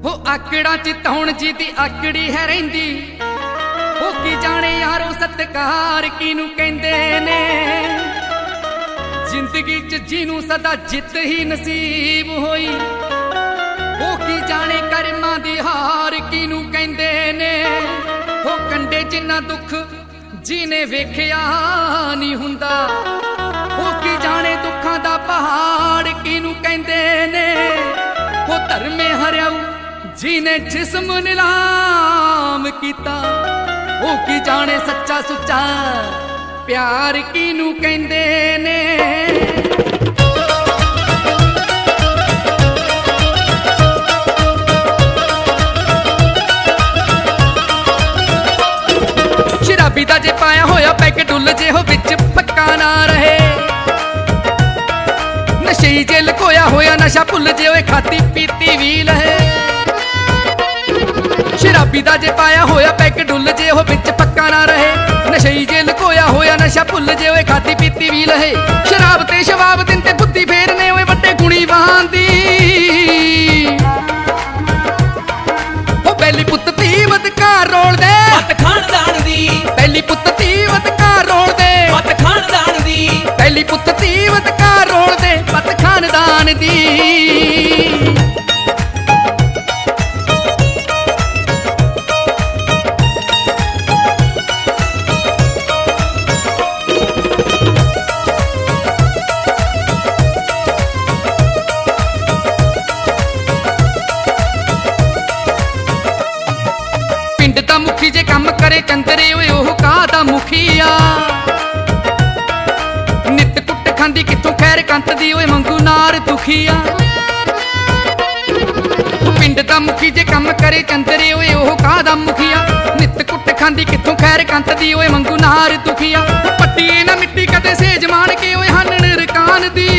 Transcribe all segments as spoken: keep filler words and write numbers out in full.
हो आकड़ा चिताउण जी दी आकड़ी है रहिंदी हो की जाने यारो सत्कार किनू कहंदे ने जिंदगी च जिनू सदा जित ही नसीब होई हो की जाने करमां दी हार किनू कहंदे ने हो कंडे जिन्ना दुख जिने वेखिया नहीं हुंदा हो की जाने दुखां दा पहाड़ किनू कहंदे ने हो धर्मे हरियाऊ जिने जिस्म नीलाम कीता हो की जाने सच्चा सुच्चा प्यार किनू कहंदे ने। शराबी दा जे पाया होया पैक डुल जे हो विच पक्का ना रहे नशे जे लकोया होया नशा भुल जे होए खाती पीती भी लहे। शराबी दा जे पाया होया पैक डुल जे हो विच पक्का ना रहे नशे जे लकोया होया नशा भुल जे होए खाती पीती भी लहे। शराब ते शबाब दिन ते बुद्धि फेरने होए वड्डे गुणी वांदी हो बैली पुत्त धी वदकार रोल दे मत खानदान दी बैली पुत्त धी वदकार रोल दे मत खानदान दी बैली पुत्त धी वदकार रोल दे मत खानदान दी। मुखी जे कम करे चंदरे ओए ओह कादा मुखिया नित कुट खांदी किथों खैर कंत दी ओए मंगू नार दुखिया। पिंड दा मुखी जे कम करे चंदरे ओए ओह कादा मुखिया नित कुट खांदी किथों खैर कंत दी ओए मंगू नार दुखिया। पट्टी ना मिट्टी कदे सेज मान के ओए हनन रकान दी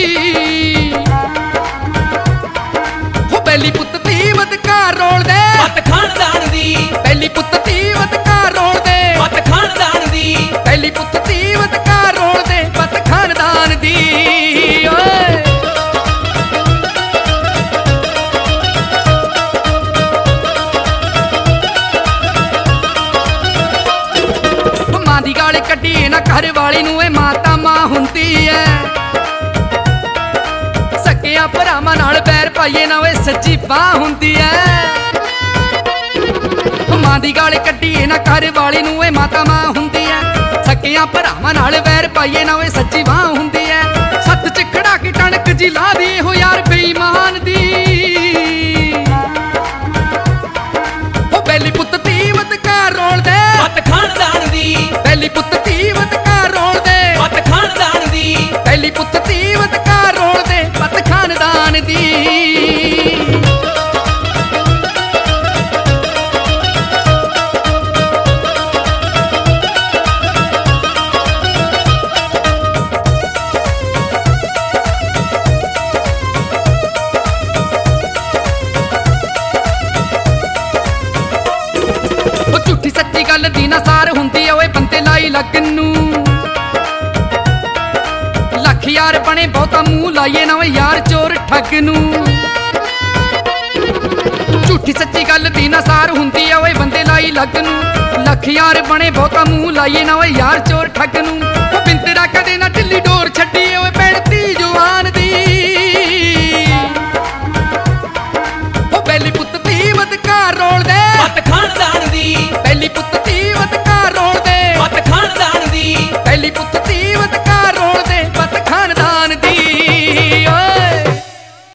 हो बैली पुत्त धी वदकार रोल दे मत खानदान दी बैली पुत्त धी वदकार रोल दे मत खानदान दी बैली पुत्त धी वदकार रोल दे मत खानदान दी। मां दी गाल कड्डी ना घर वाली नूं ए माता मां हुंदी है सकिया भरावां नाल बैर पाइए ना ओए सच्ची बाह हुंदी है। मां दी गाल कड्डी ना घर वाली नूं ए माता मां हुंदी है सकिया भरावां नाल बैर पाइए ना ओए सच्ची बाह हुंदी है। सत च खड़ा के टणक जी ला दे हो यार बेईमान दी हो बैली पुत्त धी वदकार रोल दे मत खानदान दी बैली पुत्त धी वदकार रोल दे मत खानदान दी बैली पुत्त धी वदकार रोल दे मत खानदान दी। झूठी सच्ची गल दी ना सार हुंदी ओए बंदे लाई लगन नूं लख यार बने बहुता मूंह लाइए ना ओए यार चोर ठग नूं। झूठी सच्ची गल दी ना सार हुंदी ओए बंदे लाई लगन नूं लख यार बने बहुता मूंह लाइए ना ओए यार चोर ठग नूं। बिंदरा कदे ना ढिल्ली डोर छड्डी ओए पैणती जवान दी ओ बैली पुत्त धी वदकार रोल दे मत खानदान दी बैली पुत्त धी वदकार रोल दे मत खानदान दी बैली पुत्त धी वदकार रोल दे मत खानदान दी।